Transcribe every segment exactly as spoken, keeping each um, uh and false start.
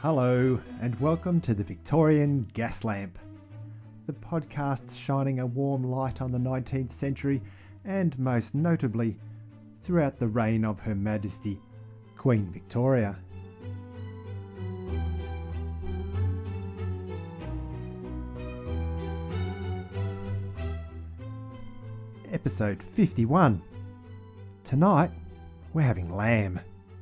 Hello, and welcome to the Victorian Gas Lamp, the podcast shining a warm light on the nineteenth century and most notably throughout the reign of Her Majesty Queen Victoria. Episode fifty-one. Tonight, we're having lamb.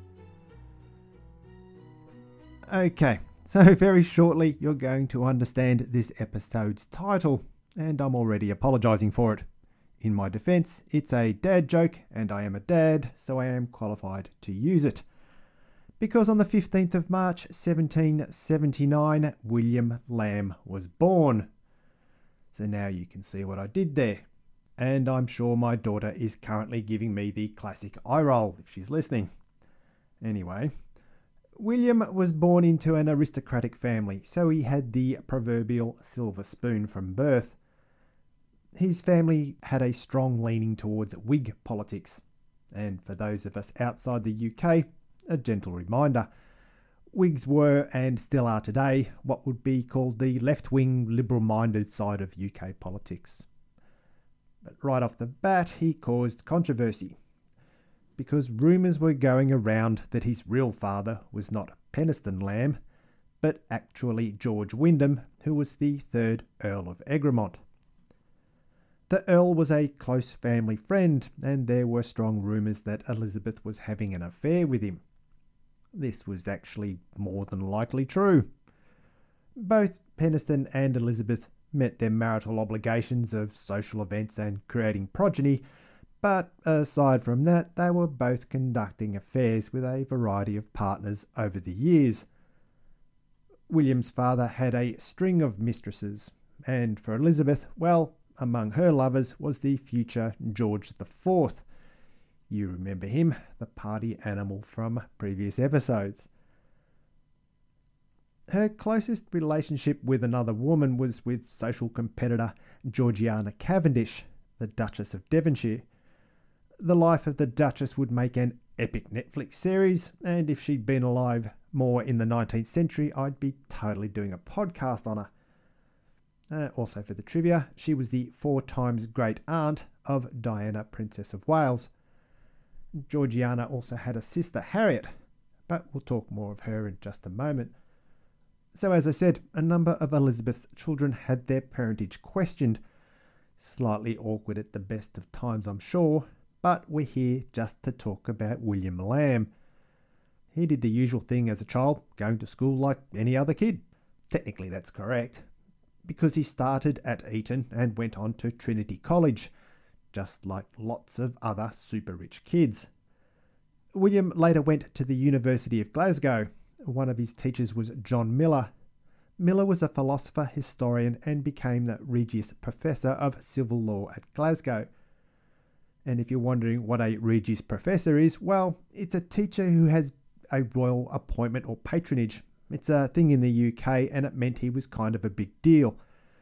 Okay, so very shortly you're going to understand this episode's title, and I'm already apologising for it. In my defence, it's a dad joke, and I am a dad, so I am qualified to use it. Because on the fifteenth of March seventeen seventy-nine, William Lamb was born. So now you can see what I did there. And I'm sure my daughter is currently giving me the classic eye roll if she's listening. Anyway, William was born into an aristocratic family, so he had the proverbial silver spoon from birth. His family had a strong leaning towards Whig politics, and for those of us outside the U K, a gentle reminder. Whigs were, and still are today, what would be called the left-wing, liberal-minded side of U K politics. But right off the bat, he caused controversy, because rumours were going around that his real father was not Penistone Lamb, but actually George Wyndham, who was the third Earl of Egremont. The Earl was a close family friend, and there were strong rumours that Elizabeth was having an affair with him. This was actually more than likely true. Both Penistone and Elizabeth met their marital obligations of social events and creating progeny, but aside from that, they were both conducting affairs with a variety of partners over the years. William's father had a string of mistresses, and for Elizabeth, well, among her lovers was the future George the Fourth. You remember him, the party animal from previous episodes. Her closest relationship with another woman was with social competitor Georgiana Cavendish, the Duchess of Devonshire. The life of the Duchess would make an epic Netflix series, and if she'd been alive more in the nineteenth century, I'd be totally doing a podcast on her. Uh, also for the trivia, she was the four times great aunt of Diana, Princess of Wales. Georgiana also had a sister, Harriet, but we'll talk more of her in just a moment. So as I said, a number of Elizabeth's children had their parentage questioned. Slightly awkward at the best of times, I'm sure, but we're here just to talk about William Lamb. He did the usual thing as a child, going to school like any other kid. Technically that's correct, because he started at Eton and went on to Trinity College, just like lots of other super rich kids. William later went to the University of Glasgow. One of his teachers was John Miller. Miller was a philosopher, historian, and became the Regius Professor of Civil Law at Glasgow. And if you're wondering what a Regius Professor is, well, it's a teacher who has a royal appointment or patronage. It's a thing in the U K, and it meant he was kind of a big deal.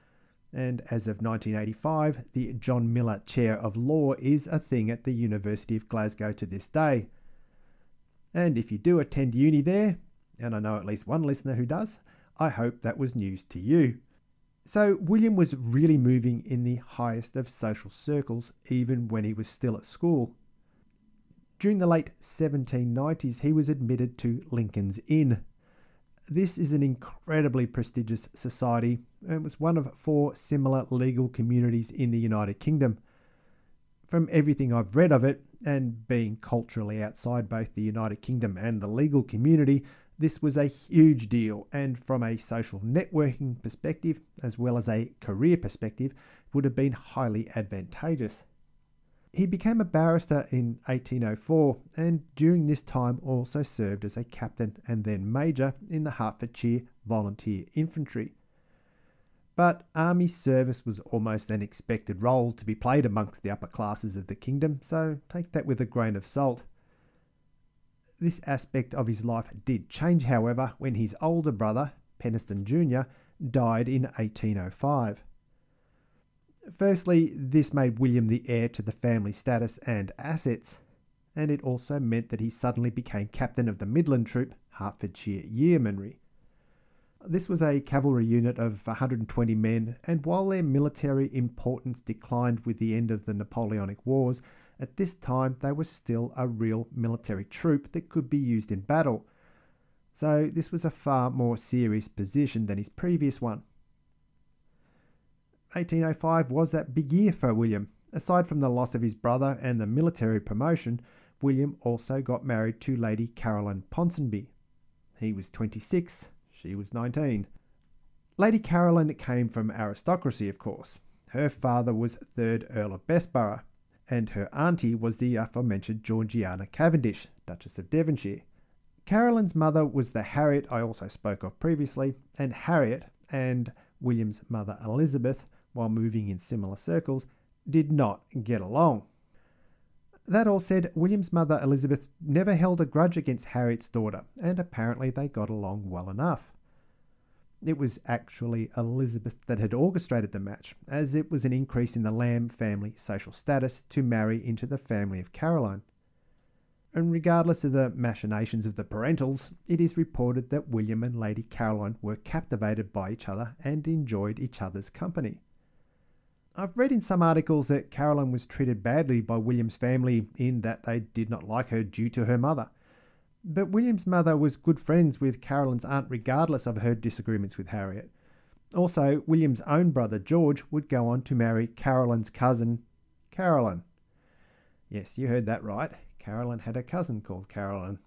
And as of nineteen eighty-five, the John Miller Chair of Law is a thing at the University of Glasgow to this day. And if you do attend uni there, and I know at least one listener who does, I hope that was news to you. So William was really moving in the highest of social circles, even when he was still at school. During the late seventeen nineties, he was admitted to Lincoln's Inn. This is an incredibly prestigious society, and was one of four similar legal communities in the United Kingdom. From everything I've read of it, and being culturally outside both the United Kingdom and the legal community, this was a huge deal, and from a social networking perspective, as well as a career perspective, would have been highly advantageous. He became a barrister in eighteen oh four, and during this time also served as a captain and then major in the Hertfordshire Volunteer Infantry. But army service was almost an expected role to be played amongst the upper classes of the kingdom, so take that with a grain of salt. This aspect of his life did change, however, when his older brother, Penistone Junior, died in eighteen oh five. Firstly, this made William the heir to the family status and assets, and it also meant that he suddenly became captain of the Midland Troop, Hertfordshire Yeomanry. This was a cavalry unit of one hundred twenty men, and while their military importance declined with the end of the Napoleonic Wars, at this time they were still a real military troop that could be used in battle. So this was a far more serious position than his previous one. eighteen oh five was that big year for William. Aside from the loss of his brother and the military promotion, William also got married to Lady Caroline Ponsonby. He was twenty-six, she was nineteen. Lady Caroline came from aristocracy, of course. Her father was third Earl of Bessborough, and her auntie was the aforementioned Georgiana Cavendish, Duchess of Devonshire. Caroline's mother was the Harriet I also spoke of previously, and Harriet and William's mother Elizabeth, while moving in similar circles, did not get along. That all said, William's mother Elizabeth never held a grudge against Harriet's daughter, and apparently they got along well enough. It was actually Elizabeth that had orchestrated the match, as it was an increase in the Lamb family social status to marry into the family of Caroline. And regardless of the machinations of the parentals, it is reported that William and Lady Caroline were captivated by each other and enjoyed each other's company. I've read in some articles that Caroline was treated badly by William's family in that they did not like her due to her mother. But William's mother was good friends with Caroline's aunt regardless of her disagreements with Harriet. Also, William's own brother George would go on to marry Caroline's cousin, Caroline. Yes, you heard that right. Caroline had a cousin called Caroline.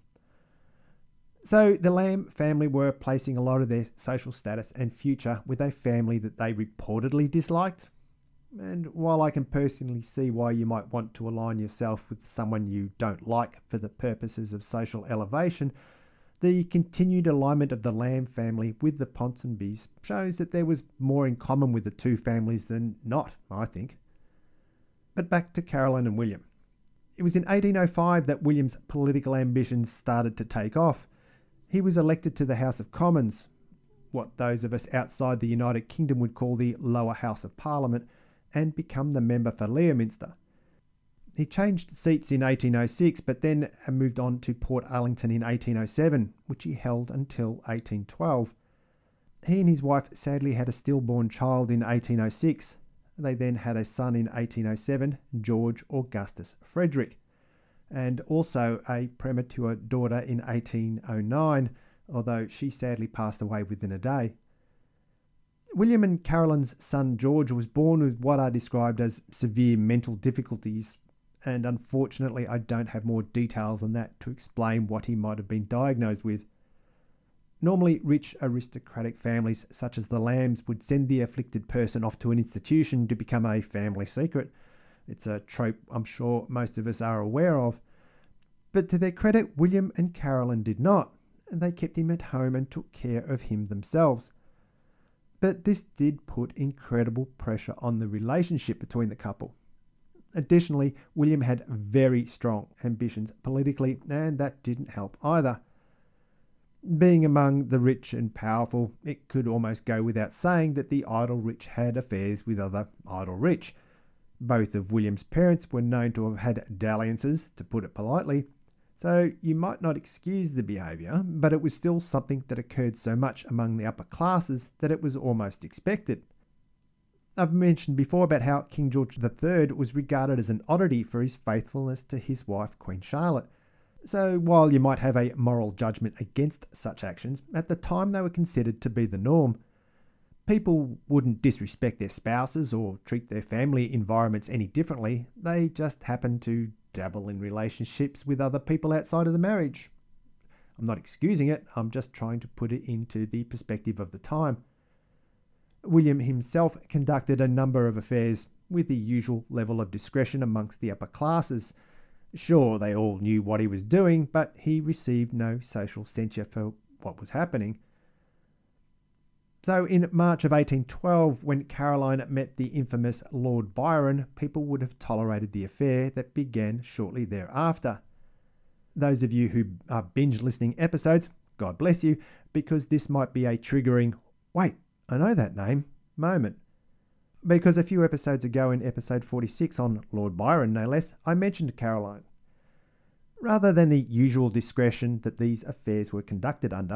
So the Lamb family were placing a lot of their social status and future with a family that they reportedly disliked. And while I can personally see why you might want to align yourself with someone you don't like for the purposes of social elevation, the continued alignment of the Lamb family with the Ponsonbys shows that there was more in common with the two families than not, I think. But back to Caroline and William. It was in eighteen oh five that William's political ambitions started to take off. He was elected to the House of Commons, what those of us outside the United Kingdom would call the lower house of Parliament, and become the member for Leominster. He changed seats in eighteen oh six, but then moved on to Port Arlington in eighteen oh seven, which he held until eighteen twelve. He and his wife sadly had a stillborn child in eighteen oh six. They then had a son in eighteen oh seven, George Augustus Frederick, and also a premature daughter in eighteen oh nine, although she sadly passed away within a day. William and Caroline's son George was born with what are described as severe mental difficulties, and unfortunately I don't have more details than that to explain what he might have been diagnosed with. Normally, rich aristocratic families such as the Lambs would send the afflicted person off to an institution to become a family secret. It's a trope I'm sure most of us are aware of. But to their credit, William and Caroline did not, and they kept him at home and took care of him themselves. But this did put incredible pressure on the relationship between the couple. Additionally, William had very strong ambitions politically, and that didn't help either. Being among the rich and powerful, it could almost go without saying that the idle rich had affairs with other idle rich. Both of William's parents were known to have had dalliances, to put it politely, so you might not excuse the behaviour, but it was still something that occurred so much among the upper classes that it was almost expected. I've mentioned before about how King George the Third was regarded as an oddity for his faithfulness to his wife Queen Charlotte. So while you might have a moral judgment against such actions, at the time they were considered to be the norm. People wouldn't disrespect their spouses or treat their family environments any differently, they just happened to dabble in relationships with other people outside of the marriage. I'm not excusing it, I'm just trying to put it into the perspective of the time. William himself conducted a number of affairs with the usual level of discretion amongst the upper classes. Sure, they all knew what he was doing, but he received no social censure for what was happening. So in March of eighteen twelve, when Caroline met the infamous Lord Byron, people would have tolerated the affair that began shortly thereafter. Those of you who are binge listening episodes, God bless you, because this might be a triggering, wait, I know that name, moment. Because a few episodes ago in episode forty-six on Lord Byron, no less, I mentioned Caroline. Rather than the usual discretion that these affairs were conducted under,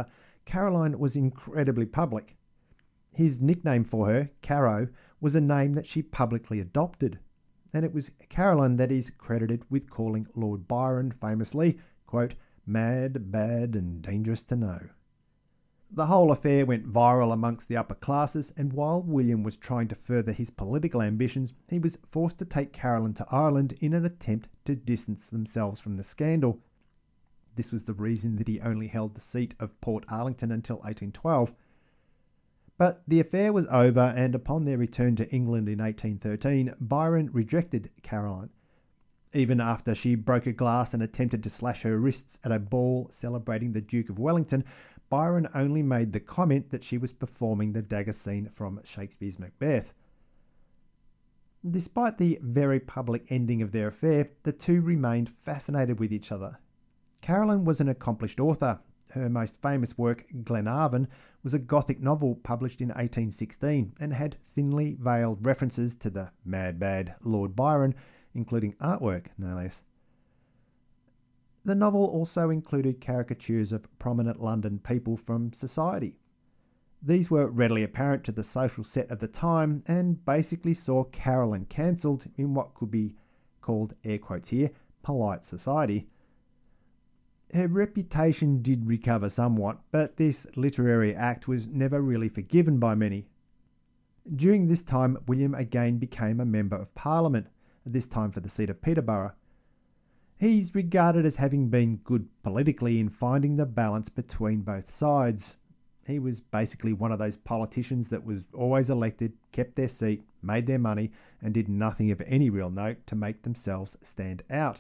Caroline was incredibly public. His nickname for her, Caro, was a name that she publicly adopted, and it was Caroline that is credited with calling Lord Byron famously, quote, mad, bad and dangerous to know. The whole affair went viral amongst the upper classes, and while William was trying to further his political ambitions, he was forced to take Caroline to Ireland in an attempt to distance themselves from the scandal. This was the reason that he only held the seat of Port Arlington until eighteen twelve. But the affair was over, and upon their return to England in eighteen thirteen, Byron rejected Caroline. Even after she broke a glass and attempted to slash her wrists at a ball celebrating the Duke of Wellington, Byron only made the comment that she was performing the dagger scene from Shakespeare's Macbeth. Despite the very public ending of their affair, the two remained fascinated with each other. Caroline was an accomplished author. Her most famous work, Glenarvan, was a Gothic novel published in eighteen sixteen and had thinly veiled references to the mad bad Lord Byron, including artwork, no less. The novel also included caricatures of prominent London people from society. These were readily apparent to the social set of the time and basically saw Caroline cancelled in what could be called, air quotes here, polite society. Her reputation did recover somewhat, but this literary act was never really forgiven by many. During this time, William again became a Member of Parliament, this time for the seat of Peterborough. He's regarded as having been good politically in finding the balance between both sides. He was basically one of those politicians that was always elected, kept their seat, made their money, and did nothing of any real note to make themselves stand out.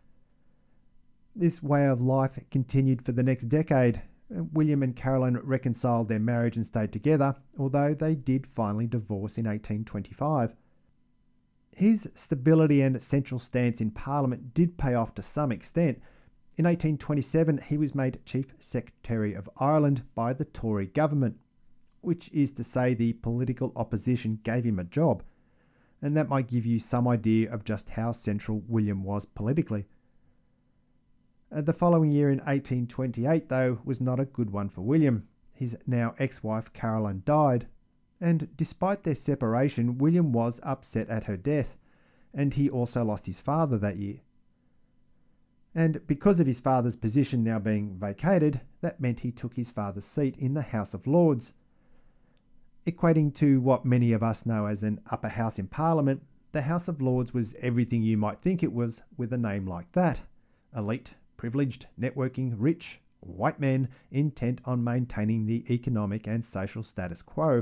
This way of life continued for the next decade. William and Caroline reconciled their marriage and stayed together, although they did finally divorce in eighteen twenty-five. His stability and central stance in Parliament did pay off to some extent. In eighteen twenty-seven, he was made Chief Secretary of Ireland by the Tory government, which is to say the political opposition gave him a job, and that might give you some idea of just how central William was politically. The following year in eighteen twenty-eight, though, was not a good one for William. His now ex-wife Caroline died, and despite their separation, William was upset at her death, and he also lost his father that year. And because of his father's position now being vacated, that meant he took his father's seat in the House of Lords. Equating to what many of us know as an upper house in Parliament, the House of Lords was everything you might think it was with a name like that. Elite, privileged, networking, rich, white men intent on maintaining the economic and social status quo.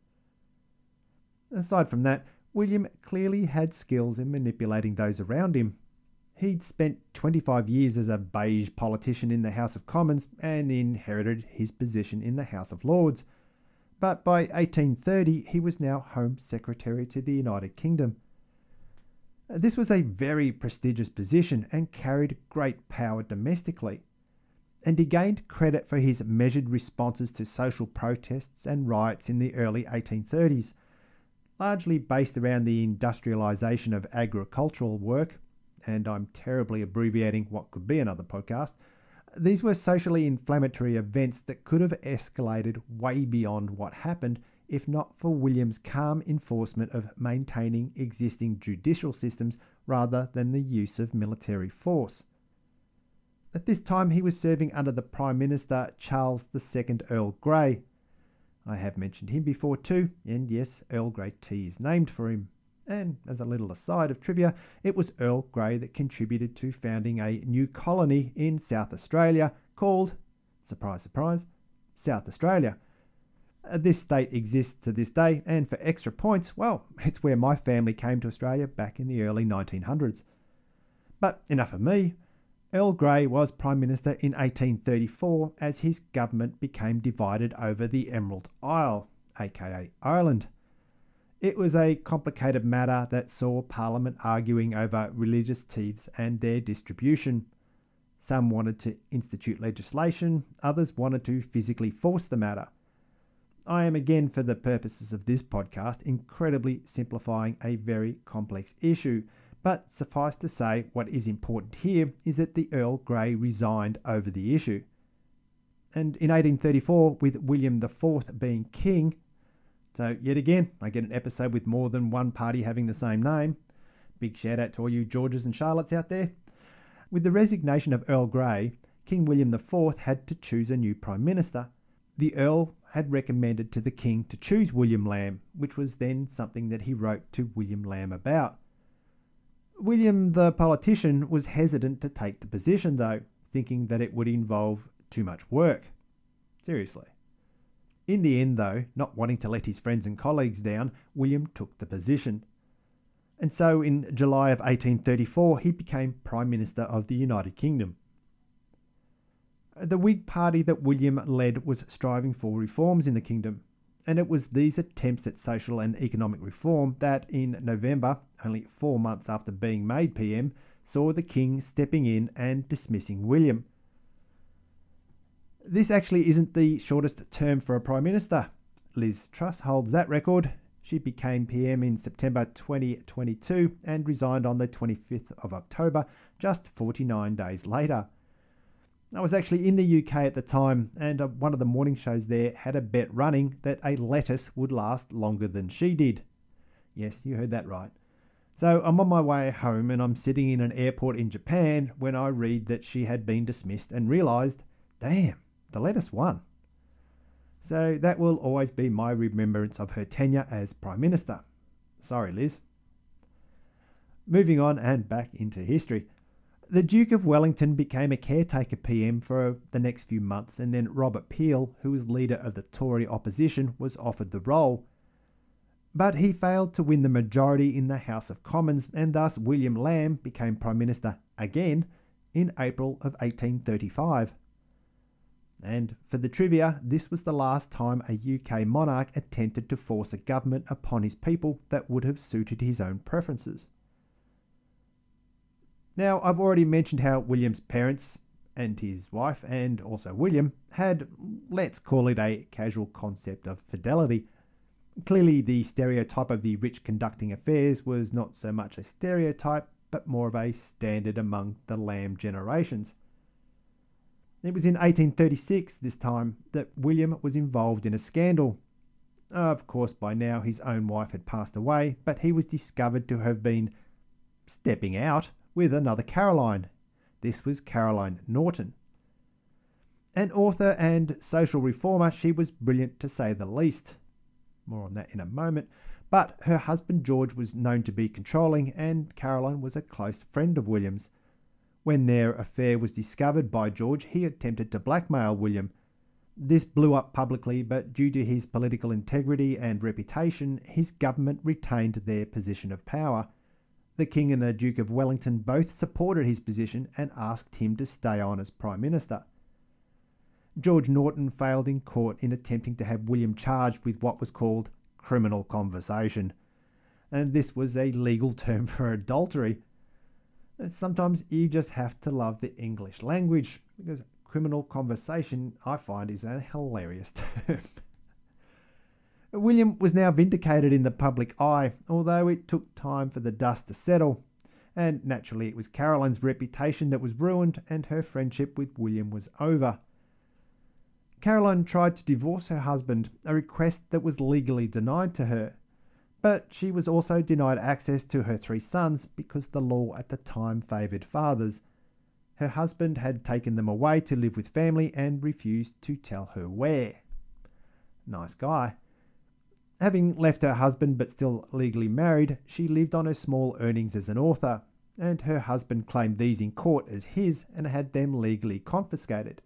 Aside from that, William clearly had skills in manipulating those around him. He'd spent twenty-five years as a beige politician in the House of Commons and inherited his position in the House of Lords. But by eighteen thirty, he was now Home Secretary to the United Kingdom. This was a very prestigious position and carried great power domestically. And he gained credit for his measured responses to social protests and riots in the early eighteen thirties. Largely based around the industrialisation of agricultural work, and I'm terribly abbreviating what could be another podcast. These were socially inflammatory events that could have escalated way beyond what happened if not for William's calm enforcement of maintaining existing judicial systems rather than the use of military force. At this time he was serving under the Prime Minister Charles the Second Earl Grey. I have mentioned him before too, and yes, Earl Grey tea is named for him. And as a little aside of trivia, it was Earl Grey that contributed to founding a new colony in South Australia called, surprise, surprise, South Australia. This state exists to this day, and for extra points, well, it's where my family came to Australia back in the early nineteen hundreds. But enough of me. Earl Grey was Prime Minister in eighteen thirty-four as his government became divided over the Emerald Isle, aka Ireland. It was a complicated matter that saw Parliament arguing over religious tithes and their distribution. Some wanted to institute legislation, others wanted to physically force the matter. I am again, for the purposes of this podcast, incredibly simplifying a very complex issue, but suffice to say what is important here is that the Earl Grey resigned over the issue. And in eighteen thirty-four, with William the Fourth being king, so yet again, I get an episode with more than one party having the same name. Big shout out to all you Georges and Charlottes out there. With the resignation of Earl Grey, King William the Fourth had to choose a new Prime Minister. The Earl had recommended to the King to choose William Lamb, which was then something that he wrote to William Lamb about. William the politician was hesitant to take the position though, thinking that it would involve too much work. Seriously. In the end though, not wanting to let his friends and colleagues down, William took the position. And so in July of eighteen thirty-four, he became Prime Minister of the United Kingdom. The Whig party that William led was striving for reforms in the kingdom, and it was these attempts at social and economic reform that in November, only four months after being made P M, saw the King stepping in and dismissing William. This actually isn't the shortest term for a Prime Minister. Liz Truss holds that record. She became P M in September twenty twenty-two and resigned on the twenty-fifth of October, just forty-nine days later. I was actually in the U K at the time, and one of the morning shows there had a bet running that a lettuce would last longer than she did. Yes, you heard that right. So I'm on my way home and I'm sitting in an airport in Japan when I read that she had been dismissed and realised, damn, the lettuce won. So that will always be my remembrance of her tenure as Prime Minister. Sorry, Liz. Moving on and back into history. The Duke of Wellington became a caretaker P M for the next few months, and then Robert Peel, who was leader of the Tory opposition, was offered the role. But he failed to win the majority in the House of Commons, and thus William Lamb became Prime Minister again in April of eighteen thirty-five. And for the trivia, this was the last time a U K monarch attempted to force a government upon his people that would have suited his own preferences. Now, I've already mentioned how William's parents and his wife, and also William, had, let's call it a casual concept of fidelity. Clearly, the stereotype of the rich conducting affairs was not so much a stereotype, but more of a standard among the Lamb generations. It was in eighteen thirty-six, this time, that William was involved in a scandal. Of course, by now his own wife had passed away, but he was discovered to have been stepping out with another Caroline. This was Caroline Norton. An author and social reformer, she was brilliant to say the least. More on that in a moment. But her husband George was known to be controlling, and Caroline was a close friend of William's. When their affair was discovered by George, he attempted to blackmail William. This blew up publicly, but due to his political integrity and reputation, his government retained their position of power. The King and the Duke of Wellington both supported his position and asked him to stay on as Prime Minister. George Norton failed in court in attempting to have William charged with what was called criminal conversation, and this was a legal term for adultery. Sometimes you just have to love the English language, because criminal conversation, I find, is a hilarious term. William was now vindicated in the public eye, although it took time for the dust to settle, and naturally it was Caroline's reputation that was ruined and her friendship with William was over. Caroline tried to divorce her husband, a request that was legally denied to her. But she was also denied access to her three sons because the law at the time favoured fathers. Her husband had taken them away to live with family and refused to tell her where. Nice guy. Having left her husband but still legally married, she lived on her small earnings as an author, and her husband claimed these in court as his and had them legally confiscated.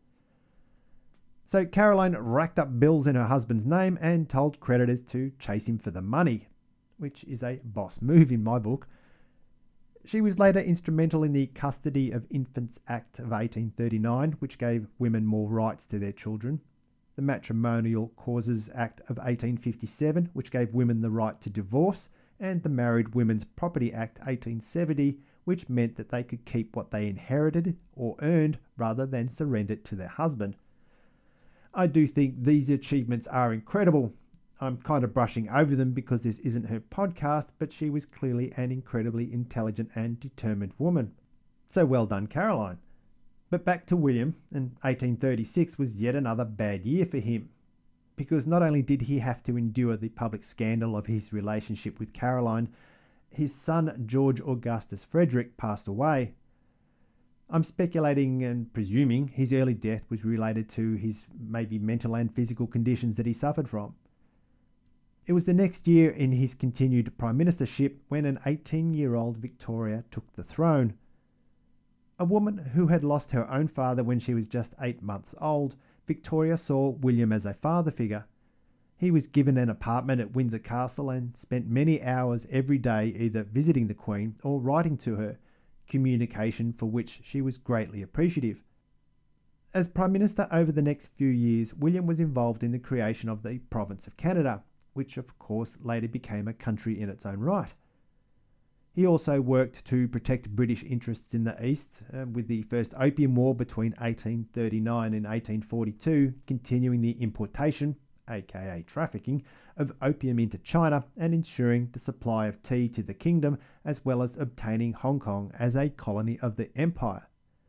So Caroline racked up bills in her husband's name and told creditors to chase him for the money, which is a boss move in my book. She was later instrumental in the Custody of Infants Act of eighteen thirty-nine, which gave women more rights to their children, the Matrimonial Causes Act of eighteen fifty-seven, which gave women the right to divorce, and the Married Women's Property Act eighteen seventy, which meant that they could keep what they inherited or earned rather than surrender it to their husband. I do think these achievements are incredible. I'm kind of brushing over them because this isn't her podcast, but she was clearly an incredibly intelligent and determined woman. So well done, Caroline. But back to William, and eighteen thirty-six was yet another bad year for him, because not only did he have to endure the public scandal of his relationship with Caroline, his son George Augustus Frederick passed away. I'm speculating and presuming his early death was related to his maybe mental and physical conditions that he suffered from. It was the next year in his continued prime ministership when an eighteen-year-old Victoria took the throne. A woman who had lost her own father when she was just eight months old, Victoria saw William as a father figure. He was given an apartment at Windsor Castle and spent many hours every day either visiting the Queen or writing to her, communication for which she was greatly appreciative. As Prime Minister over the next few years, William was involved in the creation of the Province of Canada, which of course later became a country in its own right. He also worked to protect British interests in the East, uh, with the First Opium War between eighteen thirty-nine and eighteen forty-two continuing the importation, aka trafficking, of opium into China and ensuring the supply of tea to the kingdom, as well as obtaining Hong Kong as a colony of the empire.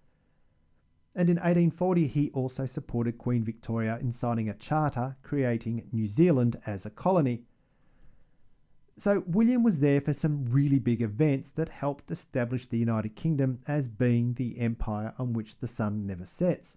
And in eighteen forty he also supported Queen Victoria in signing a charter creating New Zealand as a colony. So William was there for some really big events that helped establish the United Kingdom as being the empire on which the sun never sets.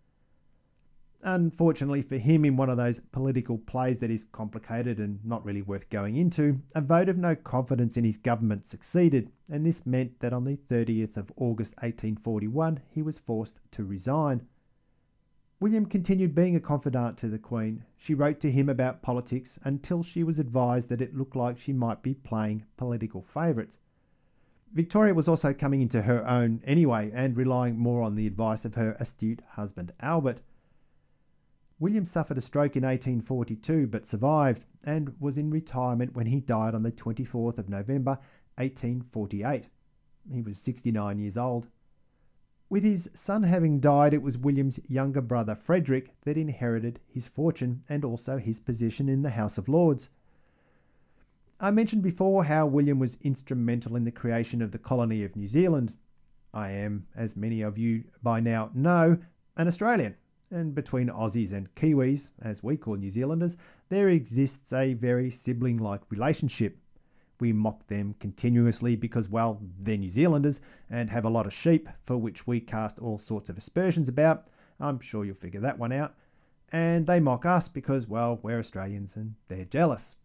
Unfortunately for him, in one of those political plays that is complicated and not really worth going into, a vote of no confidence in his government succeeded, and this meant that on the thirtieth of August eighteen forty-one he was forced to resign. William continued being a confidant to the Queen. She wrote to him about politics until she was advised that it looked like she might be playing political favourites. Victoria was also coming into her own anyway and relying more on the advice of her astute husband Albert. William suffered a stroke in eighteen forty-two but survived and was in retirement when he died on the twenty-fourth of November eighteen forty-eight. He was sixty-nine years old. With his son having died, it was William's younger brother Frederick that inherited his fortune and also his position in the House of Lords. I mentioned before how William was instrumental in the creation of the colony of New Zealand. I am, as many of you by now know, an Australian, and between Aussies and Kiwis, as we call New Zealanders, there exists a very sibling-like relationship. We mock them continuously because, well, they're New Zealanders and have a lot of sheep for which we cast all sorts of aspersions about. I'm sure you'll figure that one out. And they mock us because, well, we're Australians and they're jealous.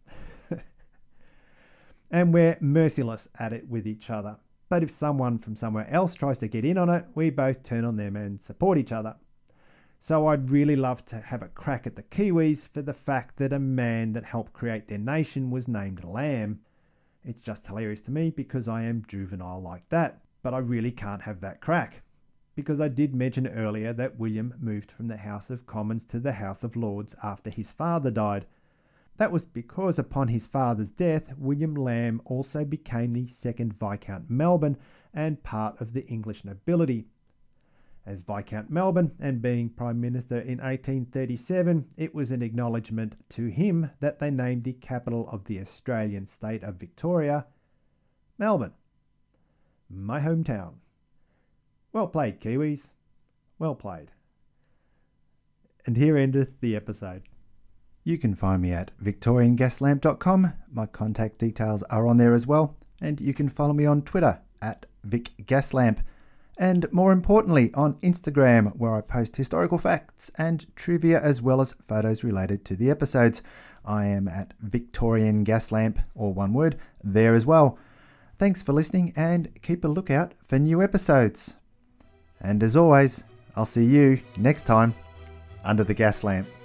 And we're merciless at it with each other. But if someone from somewhere else tries to get in on it, we both turn on them and support each other. So I'd really love to have a crack at the Kiwis for the fact that a man that helped create their nation was named Lamb. It's just hilarious to me because I am juvenile like that, but I really can't have that crack. Because I did mention earlier that William moved from the House of Commons to the House of Lords after his father died. That was because upon his father's death, William Lamb also became the second Viscount Melbourne and part of the English nobility. As Viscount Melbourne and being Prime Minister in eighteen thirty-seven, it was an acknowledgement to him that they named the capital of the Australian state of Victoria, Melbourne, my hometown. Well played, Kiwis. Well played. And here endeth the episode. You can find me at victorian gas lamp dot com. My contact details are on there as well. And you can follow me on Twitter at vic gaslamp. And more importantly, on Instagram, where I post historical facts and trivia as well as photos related to the episodes. I am at Victorian Gaslamp, or one word, there as well. Thanks for listening and keep a lookout for new episodes. And as always, I'll see you next time under the gas lamp.